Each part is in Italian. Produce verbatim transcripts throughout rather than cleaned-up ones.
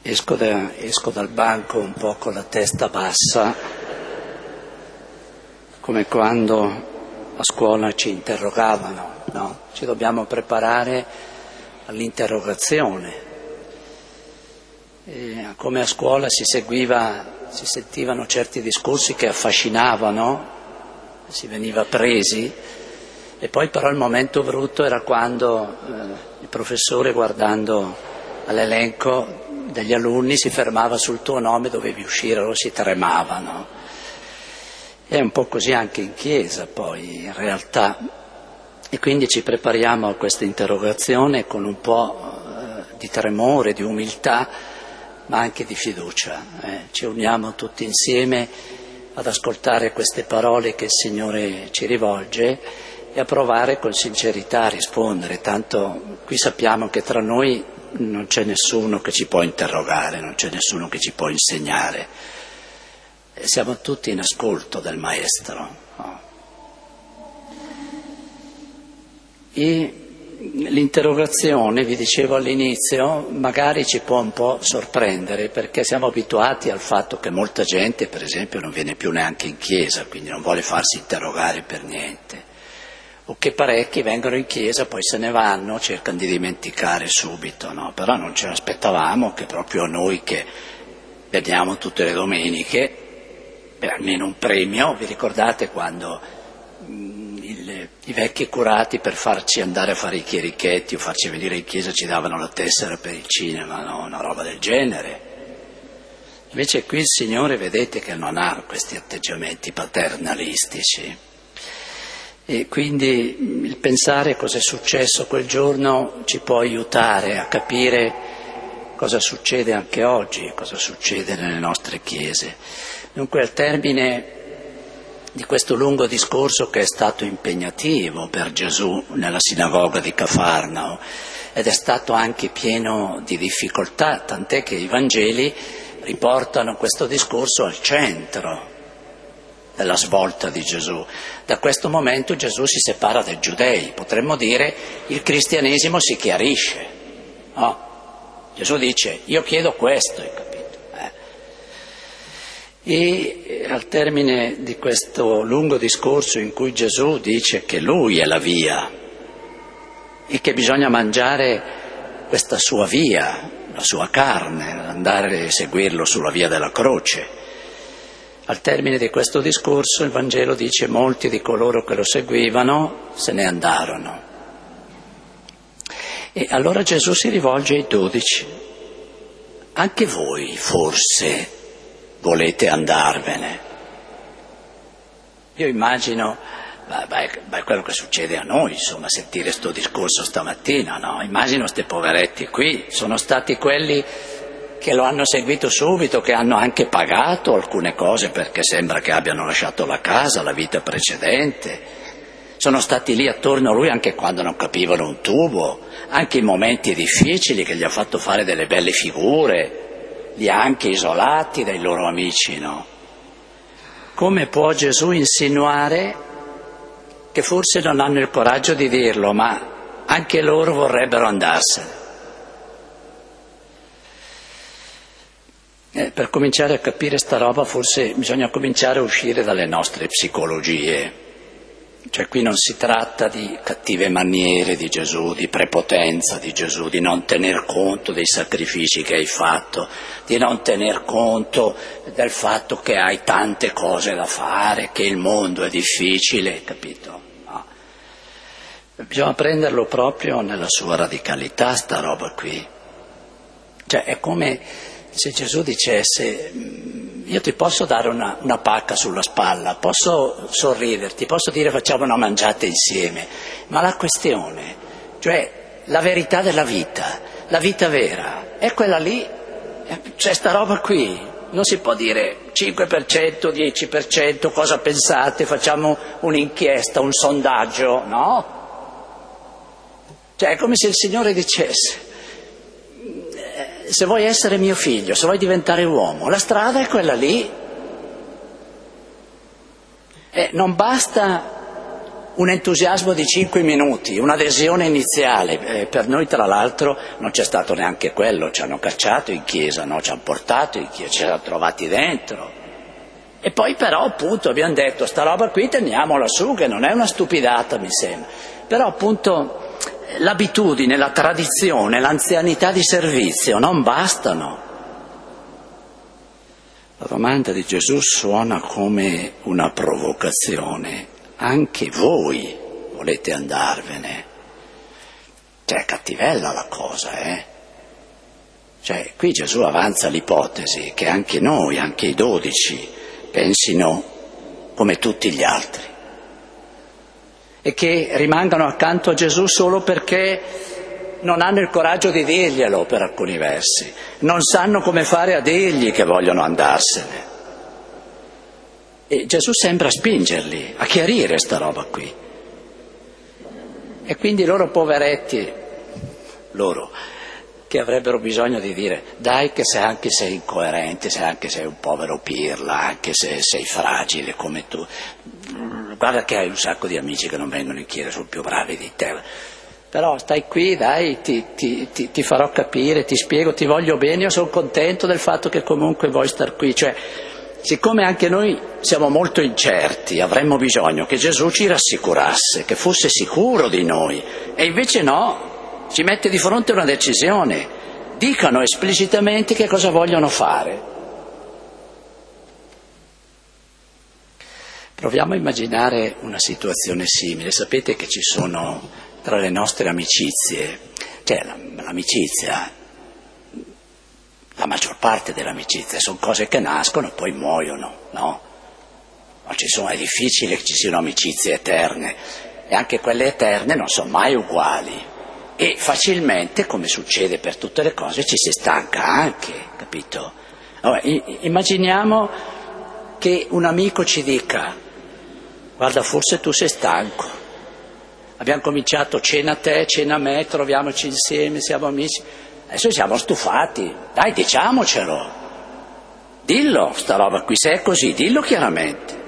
Esco, da, esco dal banco un po' con la testa bassa, come quando a scuola ci interrogavano, no? Ci dobbiamo preparare all'interrogazione. E come a scuola si seguiva, si sentivano certi discorsi che affascinavano, si veniva presi, e poi però il momento brutto era quando eh, il professore, guardando all'elenco degli alunni, si fermava sul tuo nome, dovevi uscire, loro si tremavano. È un po' così anche in chiesa poi, in realtà. E quindi ci prepariamo a questa interrogazione con un po' eh, di tremore, di umiltà, ma anche di fiducia. Eh. Ci uniamo tutti insieme ad ascoltare queste parole che il Signore ci rivolge e a provare con sincerità a rispondere. Tanto qui sappiamo che tra noi non c'è nessuno che ci può interrogare, non c'è nessuno che ci può insegnare. Siamo tutti in ascolto del Maestro. No? E l'interrogazione, vi dicevo all'inizio, magari ci può un po' sorprendere, perché siamo abituati al fatto che molta gente, per esempio, non viene più neanche in chiesa, quindi non vuole farsi interrogare per niente. O che parecchi vengono in chiesa, poi se ne vanno, cercano di dimenticare subito, no? Però non ce l'aspettavamo che proprio noi che veniamo tutte le domeniche, per almeno un premio, vi ricordate quando mh, il, i vecchi curati per farci andare a fare i chierichetti o farci venire in chiesa ci davano la tessera per il cinema, no? Una roba del genere. Invece qui il Signore, vedete che non ha questi atteggiamenti paternalistici. E quindi il pensare cosa è successo quel giorno ci può aiutare a capire cosa succede anche oggi, cosa succede nelle nostre chiese. Dunque, al termine di questo lungo discorso, che è stato impegnativo per Gesù nella sinagoga di Cafarnao ed è stato anche pieno di difficoltà, tant'è che i Vangeli riportano questo discorso al centro della svolta di Gesù. Da questo momento Gesù si separa dai giudei, potremmo dire il cristianesimo si chiarisce, no? Gesù dice: io chiedo questo, hai capito? Eh. E al termine di questo lungo discorso in cui Gesù dice che Lui è la via e che bisogna mangiare questa sua via, la sua carne, andare a seguirlo sulla via della croce, al termine di questo discorso il Vangelo dice: molti di coloro che lo seguivano se ne andarono. E allora Gesù si rivolge ai dodici: anche voi forse volete andarvene? Io immagino, beh, beh, beh, quello che succede a noi, insomma, sentire sto discorso stamattina, no? Immagino ste poveretti qui, sono stati quelli che lo hanno seguito subito, che hanno anche pagato alcune cose perché sembra che abbiano lasciato la casa, la vita precedente. Sono stati lì attorno a lui anche quando non capivano un tubo, anche in momenti difficili che gli ha fatto fare delle belle figure, li ha anche isolati dai loro amici, no? Come può Gesù insinuare che forse non hanno il coraggio di dirlo, ma anche loro vorrebbero andarsene? Eh, per cominciare a capire sta roba forse bisogna cominciare a uscire dalle nostre psicologie. Cioè qui non si tratta di cattive maniere di Gesù, di prepotenza di Gesù, di non tener conto dei sacrifici che hai fatto, di non tener conto del fatto che hai tante cose da fare, che il mondo è difficile, capito? No. Bisogna prenderlo proprio nella sua radicalità sta roba qui. Cioè è come se Gesù dicesse: io ti posso dare una, una pacca sulla spalla, posso sorriderti, posso dire facciamo una mangiata insieme, ma la questione, cioè la verità della vita, la vita vera, è quella lì, c'è sta roba qui, non si può dire cinque per cento, dieci per cento, cosa pensate, facciamo un'inchiesta, un sondaggio, no? Cioè è come se il Signore dicesse: se vuoi essere mio figlio, se vuoi diventare uomo, la strada è quella lì. E non basta un entusiasmo di cinque minuti, un'adesione iniziale. Eh, per noi tra l'altro non c'è stato neanche quello, ci hanno cacciato in chiesa, no? Ci hanno portato in chiesa, ci hanno trovati dentro. E poi però appunto abbiamo detto sta roba qui teniamola su, che non è una stupidata mi sembra. Però appunto l'abitudine, la tradizione, l'anzianità di servizio non bastano. La domanda di Gesù suona come una provocazione. Anche voi volete andarvene? Cioè, è cattivella la cosa, eh? Cioè, qui Gesù avanza l'ipotesi che anche noi, anche i dodici, pensino come tutti gli altri e che rimangano accanto a Gesù solo perché non hanno il coraggio di dirglielo per alcuni versi, non sanno come fare a dirgli che vogliono andarsene. E Gesù sembra spingerli a chiarire sta roba qui. E quindi loro poveretti, loro che avrebbero bisogno di dire dai che se anche sei incoerente, se anche sei un povero pirla, anche se sei fragile come tu, guarda che hai un sacco di amici che non vengono in chiesa, sono più bravi di te, però stai qui, dai, ti, ti, ti, ti farò capire, ti spiego, ti voglio bene, io sono contento del fatto che comunque vuoi star qui. Cioè, siccome anche noi siamo molto incerti, avremmo bisogno che Gesù ci rassicurasse, che fosse sicuro di noi, e invece no, ci mette di fronte a una decisione. Dicano esplicitamente che cosa vogliono fare. Proviamo a immaginare una situazione simile. Sapete che ci sono tra le nostre amicizie, cioè l'amicizia, la maggior parte dell'amicizia sono cose che nascono e poi muoiono, no? Ma ci sono, è difficile che ci siano amicizie eterne, e anche quelle eterne non sono mai uguali. E facilmente, come succede per tutte le cose, ci si stanca anche, capito? Allora, immaginiamo che un amico ci dica guarda, forse tu sei stanco, abbiamo cominciato cena a te, cena a me, troviamoci insieme, siamo amici, adesso siamo stufati, dai diciamocelo, dillo sta roba qui, se è così, dillo chiaramente.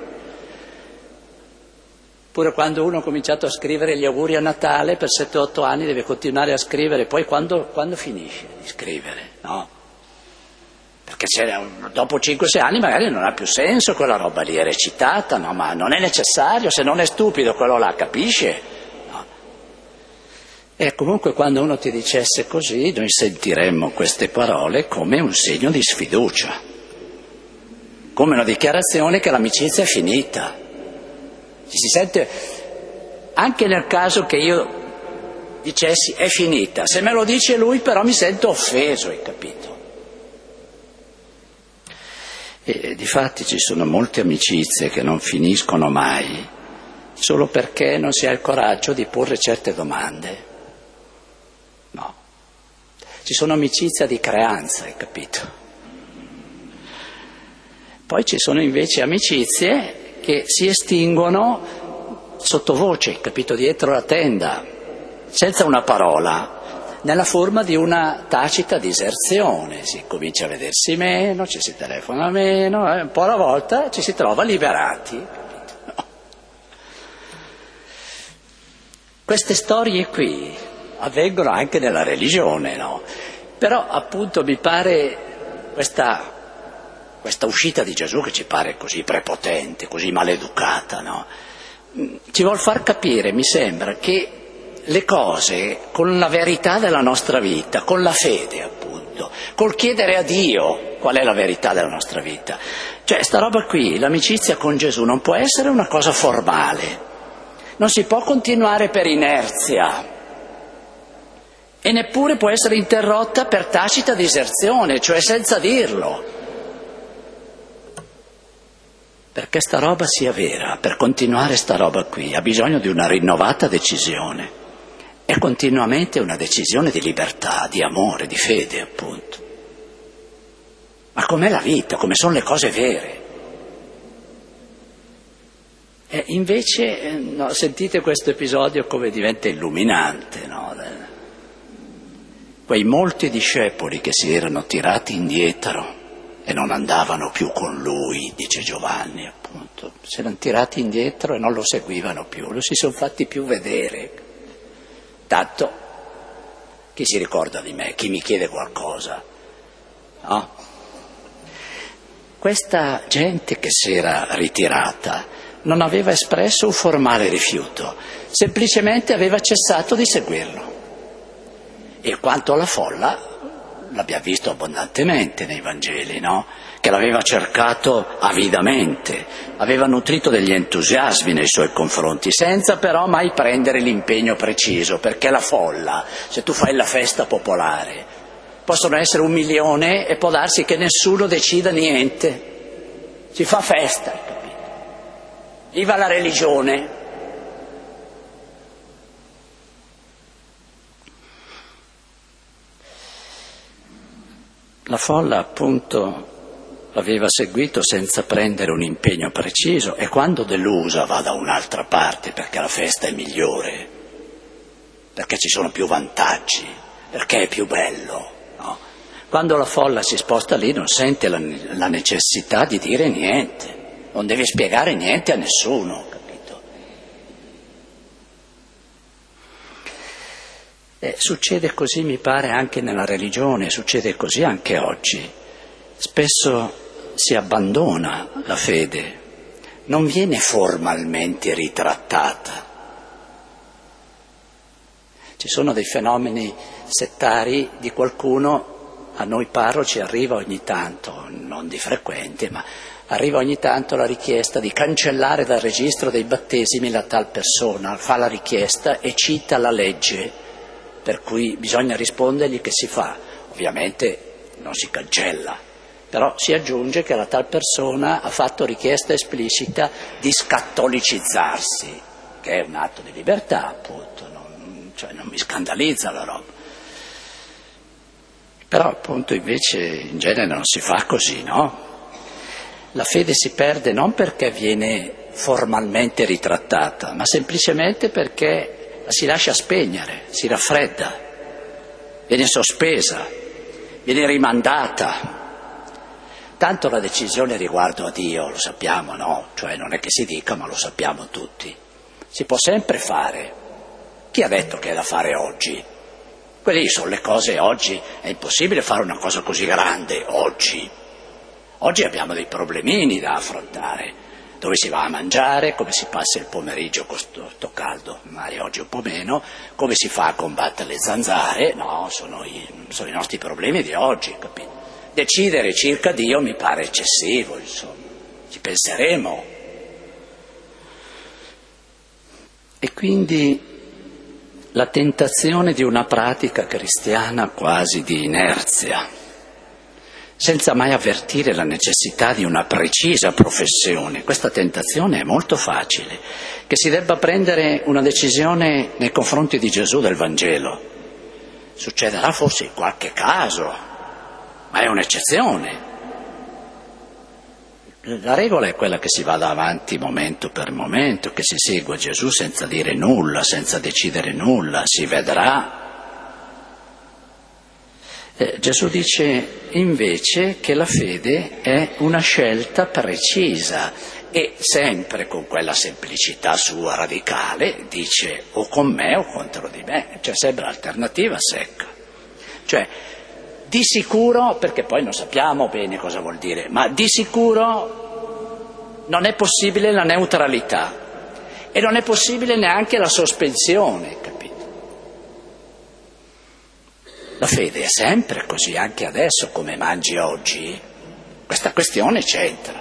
Pure quando uno ha cominciato a scrivere gli auguri a Natale, per sette otto anni deve continuare a scrivere, poi quando, quando finisce di scrivere? No? Perché dopo cinque sei anni magari non ha più senso quella roba lì, è recitata, no? Ma non è necessario, se non è stupido quello là, capisce? No? E comunque quando uno ti dicesse così, noi sentiremmo queste parole come un segno di sfiducia, come una dichiarazione che l'amicizia è finita. Ci si sente, anche nel caso che io dicessi è finita, se me lo dice lui però mi sento offeso, hai capito? E difatti ci sono molte amicizie che non finiscono mai solo perché non si ha il coraggio di porre certe domande. No. Ci sono amicizie di creanza, hai capito? Poi ci sono invece amicizie che si estinguono sottovoce, capito, dietro la tenda, senza una parola, nella forma di una tacita diserzione. Si comincia a vedersi meno, ci si telefona meno, eh, un po' alla volta ci si trova liberati. No. Queste storie qui avvengono anche nella religione, no? Però appunto mi pare questa... questa uscita di Gesù che ci pare così prepotente, così maleducata, no? Ci vuol far capire, mi sembra, che le cose con la verità della nostra vita, con la fede appunto, col chiedere a Dio qual è la verità della nostra vita. Cioè sta roba qui, l'amicizia con Gesù non può essere una cosa formale, non si può continuare per inerzia e neppure può essere interrotta per tacita diserzione, cioè senza dirlo. Perché sta roba sia vera, per continuare sta roba qui, ha bisogno di una rinnovata decisione. È continuamente una decisione di libertà, di amore, di fede, appunto. Ma com'è la vita, come sono le cose vere? E invece, no, sentite questo episodio come diventa illuminante, no? Quei molti discepoli che si erano tirati indietro e non andavano più con lui, dice Giovanni, appunto. appunto, si erano tirati indietro e non lo seguivano più, lo si sono fatti più vedere. Tanto, chi si ricorda di me, chi mi chiede qualcosa, no? Questa gente che si era ritirata non aveva espresso un formale rifiuto, semplicemente aveva cessato di seguirlo. E quanto alla folla, l'abbiamo visto abbondantemente nei Vangeli, no? Che l'aveva cercato avidamente, aveva nutrito degli entusiasmi nei suoi confronti, senza però mai prendere l'impegno preciso, perché la folla, se tu fai la festa popolare, possono essere un milione e può darsi che nessuno decida niente, si fa festa, capito? Viva la religione! La folla appunto aveva seguito senza prendere un impegno preciso e quando delusa va da un'altra parte perché la festa è migliore, perché ci sono più vantaggi, perché è più bello, no? Quando la folla si sposta lì non sente la, la necessità di dire niente, non deve spiegare niente a nessuno, capito? E succede così, mi pare, anche nella religione, succede così anche oggi. Spesso si abbandona la fede, non viene formalmente ritrattata. Ci sono dei fenomeni settari di qualcuno, a noi parroci arriva ogni tanto, non di frequente, ma arriva ogni tanto la richiesta di cancellare dal registro dei battesimi la tal persona, fa la richiesta e cita la legge, per cui bisogna rispondergli che si fa. Ovviamente non si cancella, però si aggiunge che la tal persona ha fatto richiesta esplicita di scattolicizzarsi, che è un atto di libertà, appunto, non, cioè non mi scandalizza la roba. Però appunto invece in genere non si fa così, no? La fede si perde non perché viene formalmente ritrattata, ma semplicemente perché la si lascia spegnere, si raffredda, viene sospesa, viene rimandata. Tanto la decisione riguardo a Dio, lo sappiamo, no? Cioè non è che si dica, ma lo sappiamo tutti. Si può sempre fare. Chi ha detto che è da fare oggi? Quelle sono le cose oggi, è impossibile fare una cosa così grande oggi. Oggi abbiamo dei problemini da affrontare, dove si va a mangiare, come si passa il pomeriggio con sto caldo, magari oggi un po' meno, come si fa a combattere le zanzare, no, sono i, sono i nostri problemi di oggi, capito? Decidere circa Dio mi pare eccessivo, insomma, ci penseremo. E quindi la tentazione di una pratica cristiana quasi di inerzia, senza mai avvertire la necessità di una precisa professione. Questa tentazione è molto facile, che si debba prendere una decisione nei confronti di Gesù del Vangelo. Succederà forse in qualche caso, ma è un'eccezione. La regola è quella che si vada avanti momento per momento, che si segua Gesù senza dire nulla, senza decidere nulla, si vedrà. Eh, Gesù dice invece che la fede è una scelta precisa e sempre con quella semplicità sua radicale dice o con me o contro di me, c'è sempre l'alternativa secca. Cioè di sicuro, perché poi non sappiamo bene cosa vuol dire, ma di sicuro non è possibile la neutralità e non è possibile neanche la sospensione, capito? La fede è sempre così, anche adesso, come mangi oggi, questa questione c'entra.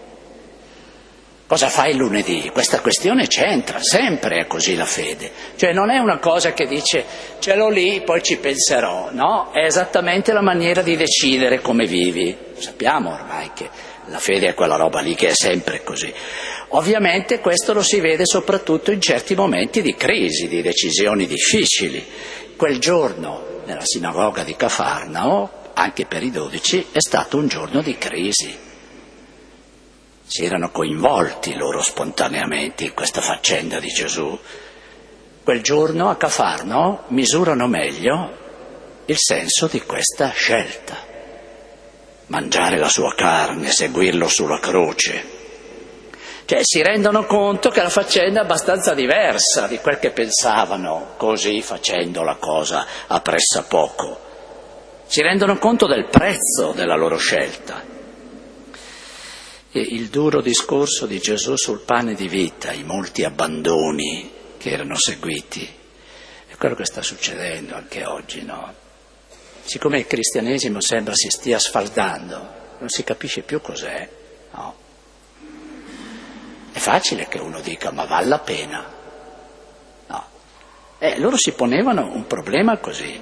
Cosa fai il lunedì? Questa questione c'entra, sempre è così la fede. Cioè non è una cosa che dice ce l'ho lì, poi ci penserò, no? È esattamente la maniera di decidere come vivi. Sappiamo ormai che la fede è quella roba lì che è sempre così. Ovviamente questo lo si vede soprattutto in certi momenti di crisi, di decisioni difficili. Quel giorno nella sinagoga di Cafarnao, anche per i dodici, è stato un giorno di crisi. Si erano coinvolti loro spontaneamente in questa faccenda di Gesù. Quel giorno a Cafarnao misurano meglio il senso di questa scelta. Mangiare la sua carne, seguirlo sulla croce. Cioè si rendono conto che la faccenda è abbastanza diversa di quel che pensavano, così facendo la cosa a pressappoco. Si rendono conto del prezzo della loro scelta. E il duro discorso di Gesù sul pane di vita, i molti abbandoni che erano seguiti, è quello che sta succedendo anche oggi, no? Siccome il cristianesimo sembra si stia sfaldando, non si capisce più cos'è, no? È facile che uno dica, ma vale la pena? No. Eh, loro si ponevano un problema così.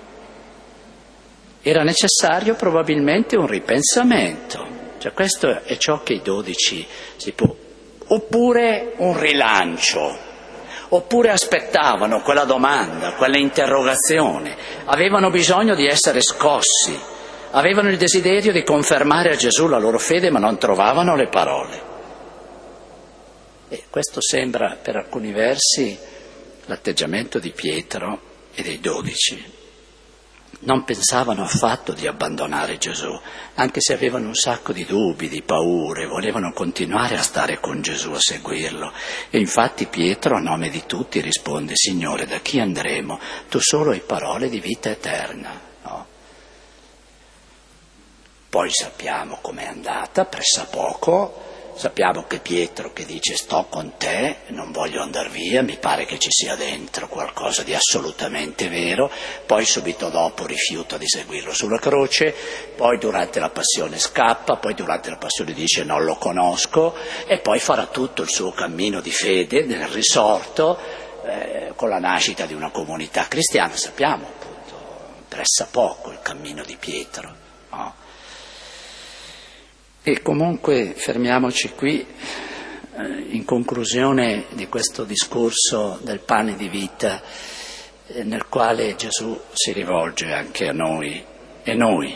Era necessario probabilmente un ripensamento. Cioè questo è ciò che i dodici si può. Oppure un rilancio. Oppure aspettavano quella domanda, quella interrogazione. Avevano bisogno di essere scossi. Avevano il desiderio di confermare a Gesù la loro fede, ma non trovavano le parole. E questo sembra per alcuni versi l'atteggiamento di Pietro e dei dodici. Non pensavano affatto di abbandonare Gesù, anche se avevano un sacco di dubbi, di paure, volevano continuare a stare con Gesù, a seguirlo. E infatti Pietro, a nome di tutti, risponde: Signore, da chi andremo? Tu solo hai parole di vita eterna. No? Poi sappiamo com'è andata, pressappoco. Sappiamo che Pietro che dice sto con te, non voglio andar via, mi pare che ci sia dentro qualcosa di assolutamente vero, poi subito dopo rifiuta di seguirlo sulla croce, poi durante la passione scappa, poi durante la passione dice non lo conosco e poi farà tutto il suo cammino di fede nel risorto eh, con la nascita di una comunità cristiana. Sappiamo appunto pressappoco il cammino di Pietro, no? E comunque fermiamoci qui, eh, in conclusione di questo discorso del pane di vita, eh, nel quale Gesù si rivolge anche a noi e noi.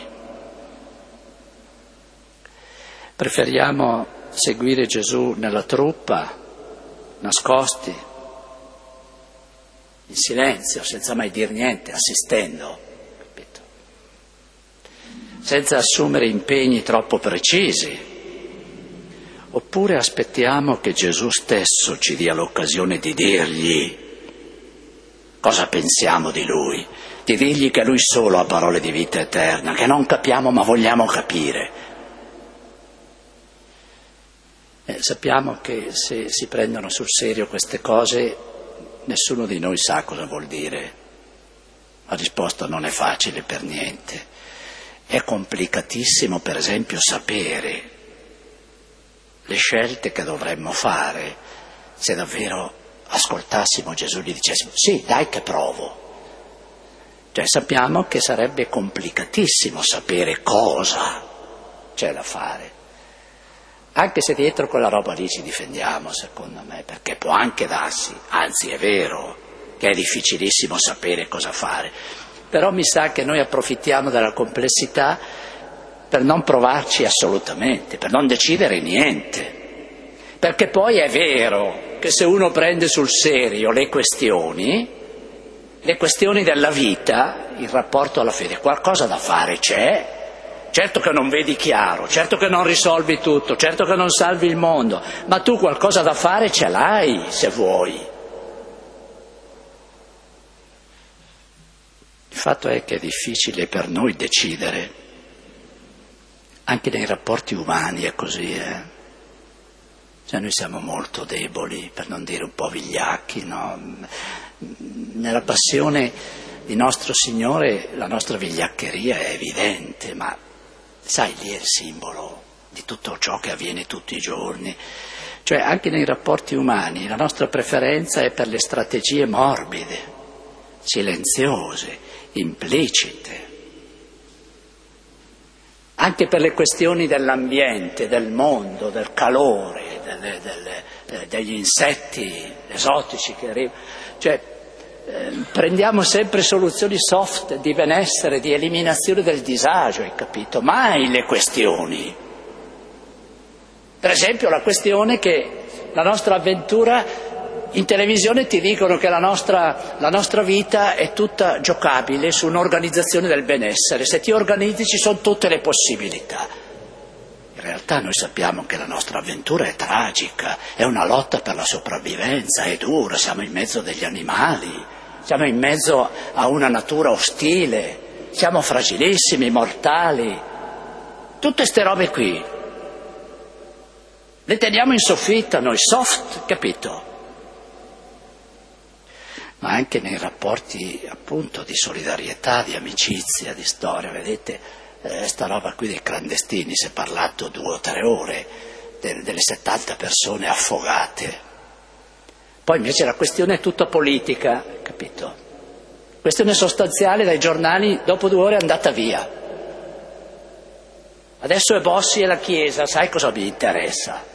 Preferiamo seguire Gesù nella truppa, nascosti, in silenzio, senza mai dir niente, assistendo, senza assumere impegni troppo precisi, oppure aspettiamo che Gesù stesso ci dia l'occasione di dirgli cosa pensiamo di Lui, di dirgli che Lui solo ha parole di vita eterna, che non capiamo ma vogliamo capire. Eh, sappiamo che se si prendono sul serio queste cose, nessuno di noi sa cosa vuol dire. La risposta non è facile per niente. È complicatissimo, per esempio, sapere le scelte che dovremmo fare se davvero ascoltassimo Gesù e gli dicessimo sì, dai che provo. Cioè sappiamo che sarebbe complicatissimo sapere cosa c'è da fare, anche se dietro quella roba lì ci difendiamo, secondo me, perché può anche darsi, anzi è vero, che è difficilissimo sapere cosa fare. Però mi sa che noi approfittiamo della complessità per non provarci assolutamente, per non decidere niente. Perché poi è vero che se uno prende sul serio le questioni, le questioni della vita, il rapporto alla fede, qualcosa da fare c'è. Certo che non vedi chiaro, certo che non risolvi tutto, certo che non salvi il mondo, ma tu qualcosa da fare ce l'hai se vuoi. Il fatto è che è difficile per noi decidere, anche nei rapporti umani è così, eh? Cioè noi siamo molto deboli, per non dire un po' vigliacchi, no? Nella passione di nostro Signore la nostra vigliaccheria è evidente, ma sai, lì è il simbolo di tutto ciò che avviene tutti i giorni. Cioè anche nei rapporti umani la nostra preferenza è per le strategie morbide, silenziose, implicite, anche per le questioni dell'ambiente, del mondo, del calore, delle, delle, degli insetti esotici che arrivano. Cioè eh, prendiamo sempre soluzioni soft di benessere, di eliminazione del disagio, hai capito? Mai le questioni. Per esempio la questione che la nostra avventura in televisione ti dicono che la nostra, la nostra vita è tutta giocabile su un'organizzazione del benessere. Se ti organizzi ci sono tutte le possibilità. realtà noi sappiamo che la nostra avventura è tragica, è una lotta per la sopravvivenza, è dura, siamo in mezzo degli animali, siamo in mezzo a una natura ostile, siamo fragilissimi, mortali. Tutte ste robe qui le teniamo in soffitta noi, soft, capito? Ma anche nei rapporti appunto di solidarietà, di amicizia, di storia, vedete, eh, sta roba qui dei clandestini, si è parlato due o tre ore, de- delle settanta persone affogate. Poi invece la questione è tutta politica, capito? Questione sostanziale dai giornali, dopo due ore è andata via. Adesso è Bossi e la Chiesa, sai cosa mi interessa?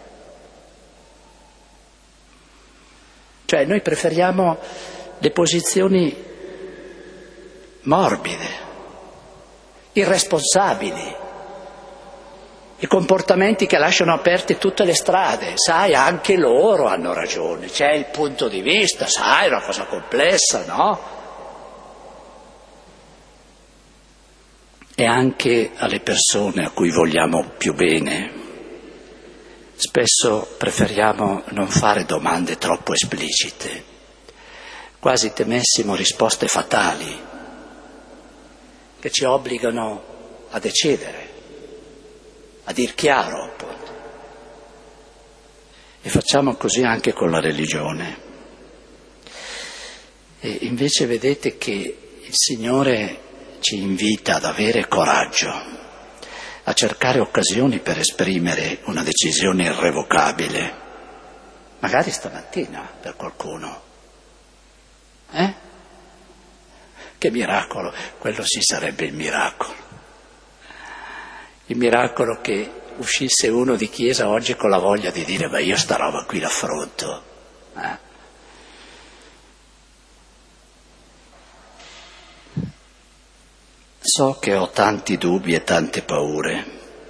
Cioè noi preferiamo le posizioni morbide, irresponsabili, i comportamenti che lasciano aperte tutte le strade. Sai, anche loro hanno ragione, c'è il punto di vista, sai, è una cosa complessa, no? E anche alle persone a cui vogliamo più bene. Spesso preferiamo non fare domande troppo esplicite, quasi temessimo risposte fatali che ci obbligano a decidere, a dir chiaro, appunto. E facciamo così anche con la religione. E invece vedete che il Signore ci invita ad avere coraggio, a cercare occasioni per esprimere una decisione irrevocabile, magari stamattina per qualcuno. Eh? Che miracolo, quello sì sarebbe il miracolo. Il miracolo che uscisse uno di chiesa oggi con la voglia di dire, beh, io sta roba qui l'affronto. Eh? So che ho tanti dubbi e tante paure,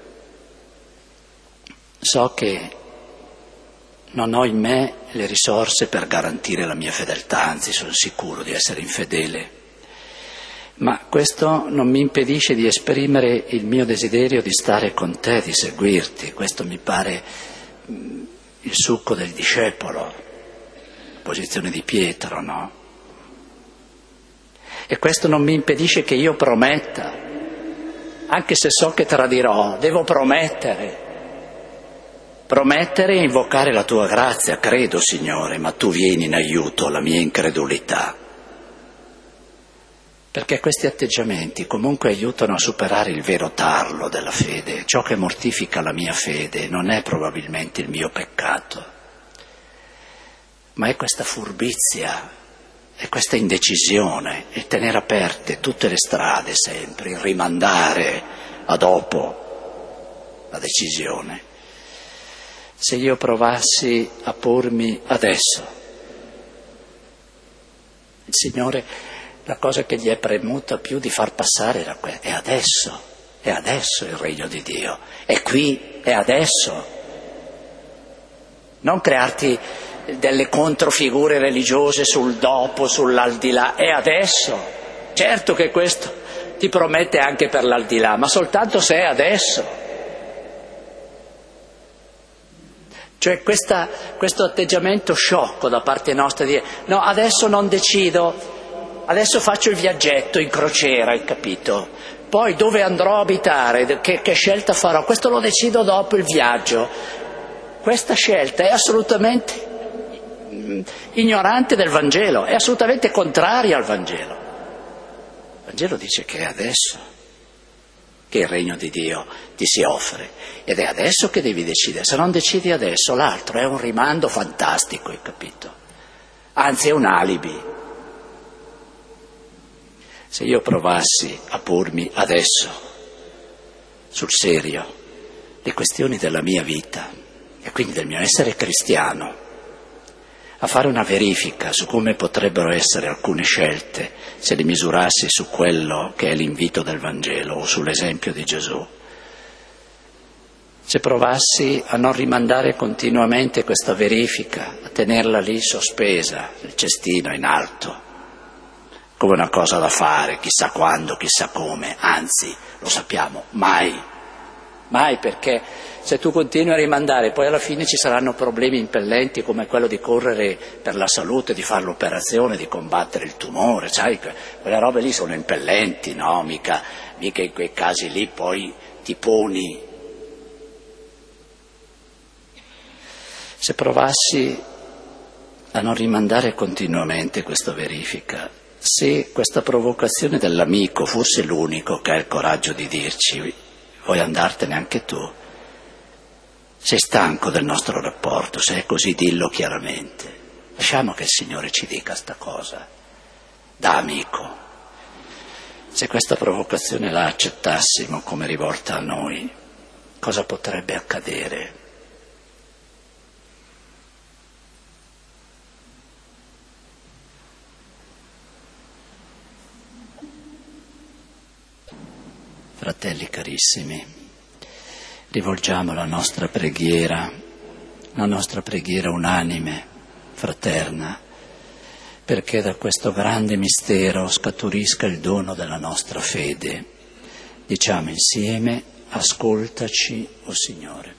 so che non ho in me le risorse per garantire la mia fedeltà, anzi sono sicuro di essere infedele, ma questo non mi impedisce di esprimere il mio desiderio di stare con te, di seguirti. Questo mi pare il succo del discepolo, posizione di Pietro, no? E questo non mi impedisce che io prometta, anche se so che tradirò, devo promettere. Promettere e invocare la tua grazia, credo, Signore, ma tu vieni in aiuto alla mia incredulità. Perché questi atteggiamenti comunque aiutano a superare il vero tarlo della fede. Ciò che mortifica la mia fede non è probabilmente il mio peccato, ma è questa furbizia. E questa indecisione, il tenere aperte tutte le strade sempre, il rimandare a dopo la decisione. Se io provassi a pormi adesso, il Signore, la cosa che gli è premuta più di far passare era questa, è adesso, è adesso il regno di Dio, è qui, è adesso. Non crearti delle controfigure religiose sul dopo, sull'aldilà, è adesso. Certo che questo ti promette anche per l'aldilà, ma soltanto se è adesso. Cioè questa, questo atteggiamento sciocco da parte nostra di dire no, adesso non decido, adesso faccio il viaggetto in crociera, hai capito? Poi dove andrò a abitare, che, che scelta farò, questo lo decido dopo il viaggio. Questa scelta è assolutamente ignorante del Vangelo, è assolutamente contraria al Vangelo. Il Vangelo dice che è adesso che il regno di Dio ti si offre ed è adesso che devi decidere. Se non decidi adesso, l'altro è un rimando fantastico, hai capito? Anzi è un alibi. Se io provassi a pormi adesso sul serio le questioni della mia vita e quindi del mio essere cristiano, a fare una verifica su come potrebbero essere alcune scelte se le misurassi su quello che è l'invito del Vangelo o sull'esempio di Gesù. Se provassi a non rimandare continuamente questa verifica, a tenerla lì sospesa, il cestino in alto, come una cosa da fare, chissà quando, chissà come, anzi, lo sappiamo, mai. mai, perché se tu continui a rimandare poi alla fine ci saranno problemi impellenti come quello di correre per la salute, di fare l'operazione, di combattere il tumore, sai, quelle robe lì sono impellenti, no? Mica, mica in quei casi lì poi ti poni. Se provassi a non rimandare continuamente questa verifica, se questa provocazione dell'amico, forse l'unico che ha il coraggio di dirci vuoi andartene anche tu, sei stanco del nostro rapporto, se è così dillo chiaramente, lasciamo che il Signore ci dica sta cosa, da amico. Se questa provocazione la accettassimo come rivolta a noi, cosa potrebbe accadere? Fratelli carissimi, rivolgiamo la nostra preghiera, la nostra preghiera unanime, fraterna, perché da questo grande mistero scaturisca il dono della nostra fede. Diciamo insieme: ascoltaci, o Signore.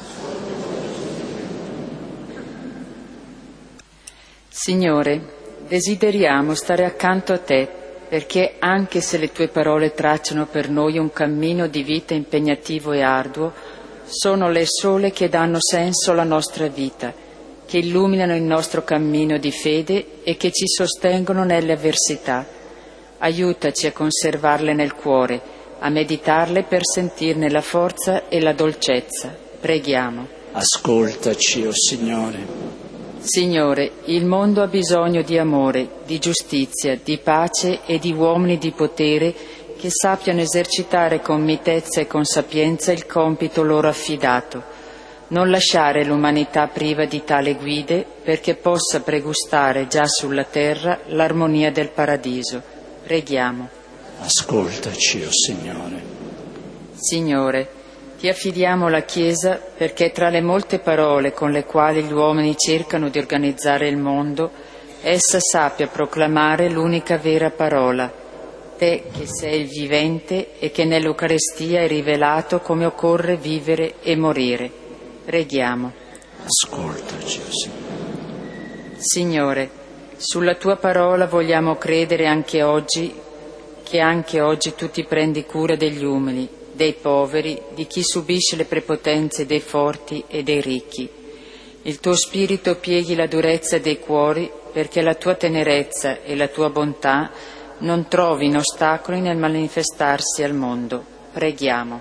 Signore, desideriamo stare accanto a Te, perché anche se le Tue parole tracciano per noi un cammino di vita impegnativo e arduo, sono le sole che danno senso alla nostra vita, che illuminano il nostro cammino di fede e che ci sostengono nelle avversità. Aiutaci a conservarle nel cuore, a meditarle per sentirne la forza e la dolcezza. Preghiamo. Ascoltaci, o Signore. Signore, il mondo ha bisogno di amore, di giustizia, di pace e di uomini di potere che sappiano esercitare con mitezza e con sapienza il compito loro affidato. Non lasciare l'umanità priva di tale guide, perché possa pregustare già sulla terra l'armonia del paradiso. Preghiamo. Ascoltaci, o Signore. Signore, Ti affidiamo la Chiesa perché tra le molte parole con le quali gli uomini cercano di organizzare il mondo, essa sappia proclamare l'unica vera parola, Te che sei il vivente e che nell'Eucarestia hai rivelato come occorre vivere e morire. Preghiamo. Ascoltaci, o Signore. Signore, sulla Tua parola vogliamo credere anche oggi, che anche oggi Tu ti prendi cura degli umili, dei poveri, di chi subisce le prepotenze dei forti e dei ricchi. Il Tuo Spirito pieghi la durezza dei cuori perché la Tua tenerezza e la Tua bontà non trovino ostacoli nel manifestarsi al mondo. Preghiamo.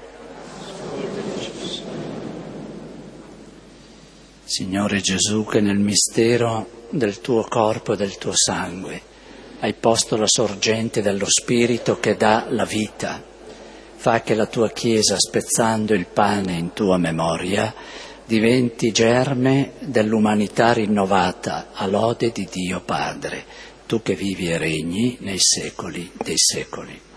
Signore Gesù, che nel mistero del Tuo corpo e del Tuo sangue hai posto la sorgente dello Spirito che dà la vita, fa che la Tua Chiesa, spezzando il pane in Tua memoria, diventi germe dell'umanità rinnovata a lode di Dio Padre, Tu che vivi e regni nei secoli dei secoli.